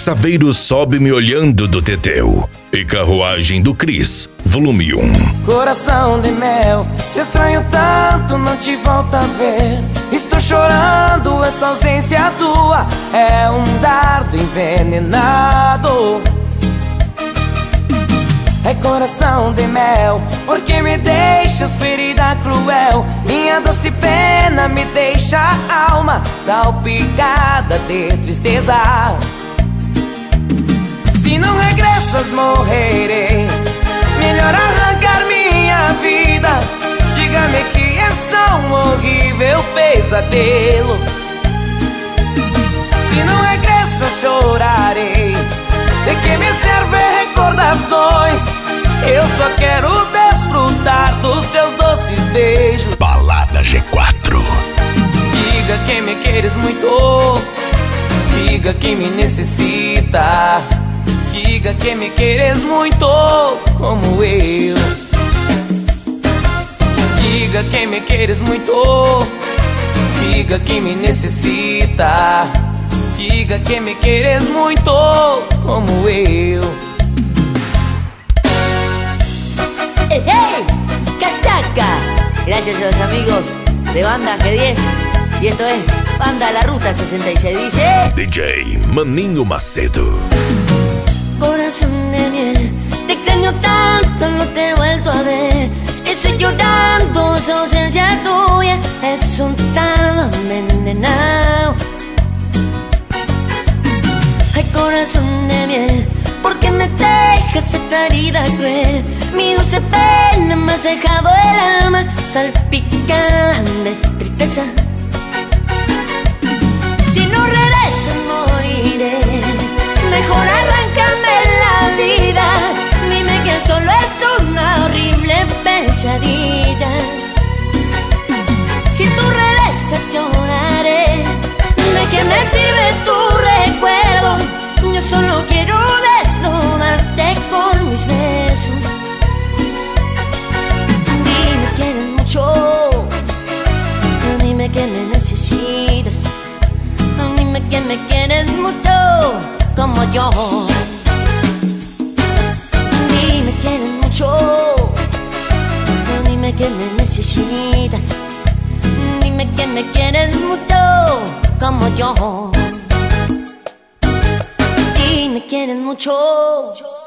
Saveiro Sobe Me Olhando do Teteu e Carruagem do Cris, volume 1. Coração de mel, te estranho tanto, não te volto a ver. Estou chorando, essa ausência tua é um dardo envenenado. É coração de mel, porque me deixas ferida cruel. Minha doce pena me deixa a alma salpicada de tristeza. Se não regressas morrerei, melhor arrancar minha vida. Diga-me que é só um horrível pesadelo. Se não regressas chorarei, de que me servem recordações? Eu só quero desfrutar dos seus doces beijos. Balada G4. Diga que me queres muito, diga que me necessita. Diga que me queres muito como eu. Diga que me queres muito, diga que me necessita. Diga que me queres muito como eu. ¡Hey, hey! ¡Cachaca! Gracias a los amigos de Banda G10. Y esto es Banda La Ruta 66. Dice: DJ Maninho Macedo. Corazón de miel, te extraño tanto, no te he vuelto a ver. Estoy llorando, esa ausencia tuya es un tardo envenenado. Ay, corazón de miel, ¿por qué me dejas esta herida cruel? Mi dulce pena me has dejado el alma salpicada de tristeza. Si no regresas moriré, mejor arráncame la vida. Dime que solo es una horrible pesadilla. Si tú regresas lloraré, ¿de qué me sirve tu recuerdo? Yo solo quiero desnudarte con mis besos. Dime que quieres mucho, dime que me necesitas. Dime que me quieres mucho como yo. Dime que quieres mucho, dime que me necesitas. Dime que me quieres mucho como yo. Dime que quieres mucho.